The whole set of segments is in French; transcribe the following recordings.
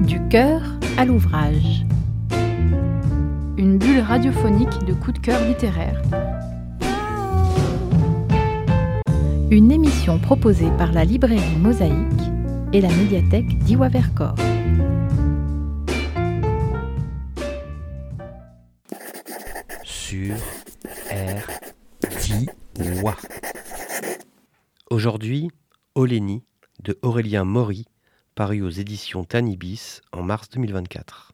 Du cœur à l'ouvrage. Une bulle radiophonique de coups de cœur littéraire. Une émission proposée par la librairie Mosaïque et la médiathèque d'Iwa Vercors. Sur R-Di-Wa. Aujourd'hui, Olénie de Aurélien Maury, paru aux éditions Tanibis en mars 2024.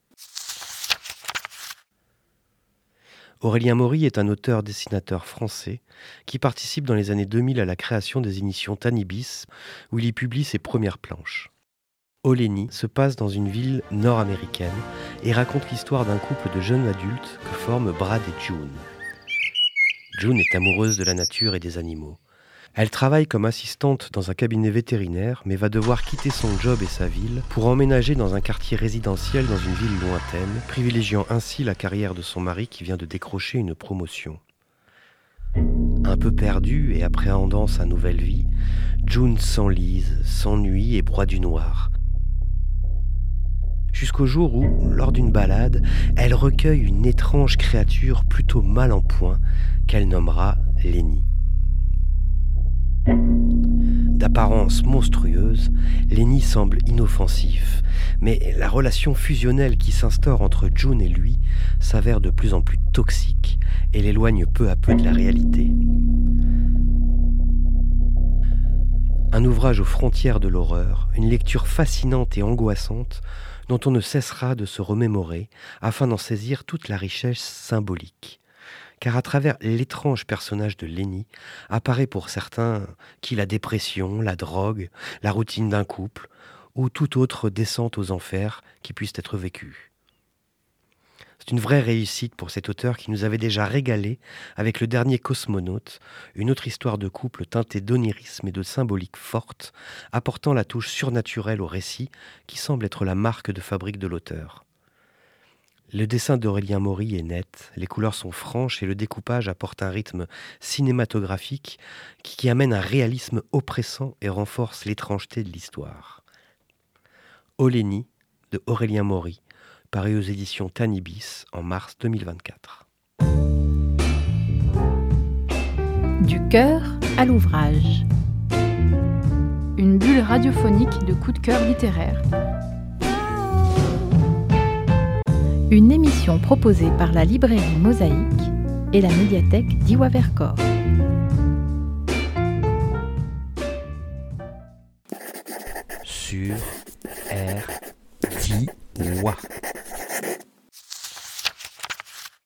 Aurélien Maury est un auteur-dessinateur français qui participe dans les années 2000 à la création des éditions Tanibis, où il y publie ses premières planches. Olénie se passe dans une ville nord-américaine et raconte l'histoire d'un couple de jeunes adultes que forment Brad et June. June est amoureuse de la nature et des animaux. Elle travaille comme assistante dans un cabinet vétérinaire, mais va devoir quitter son job et sa ville pour emménager dans un quartier résidentiel dans une ville lointaine, privilégiant ainsi la carrière de son mari qui vient de décrocher une promotion. Un peu perdue et appréhendant sa nouvelle vie, June s'enlise, s'ennuie et broie du noir. Jusqu'au jour où, lors d'une balade, elle recueille une étrange créature plutôt mal en point qu'elle nommera Lenny. D'apparence monstrueuse, Lenny semble inoffensif, mais la relation fusionnelle qui s'instaure entre June et lui s'avère de plus en plus toxique et l'éloigne peu à peu de la réalité. Un ouvrage aux frontières de l'horreur, une lecture fascinante et angoissante dont on ne cessera de se remémorer afin d'en saisir toute la richesse symbolique. Car à travers l'étrange personnage de Lenny apparaît pour certains qui la dépression, la drogue, la routine d'un couple ou toute autre descente aux enfers qui puisse être vécue. C'est une vraie réussite pour cet auteur qui nous avait déjà régalé avec le dernier Cosmonaute, une autre histoire de couple teintée d'onirisme et de symbolique forte, apportant la touche surnaturelle au récit qui semble être la marque de fabrique de l'auteur. Le dessin d'Aurélien Maury est net, les couleurs sont franches et le découpage apporte un rythme cinématographique qui amène un réalisme oppressant et renforce l'étrangeté de l'histoire. Olénie de Aurélien Maury, paru aux éditions Tanibis en mars 2024. Du cœur à l'ouvrage. Une bulle radiophonique de coups de cœur littéraire. Une émission proposée par la librairie Mosaïque et la médiathèque d'Iwa Vercors. Sur R-Di-Wa.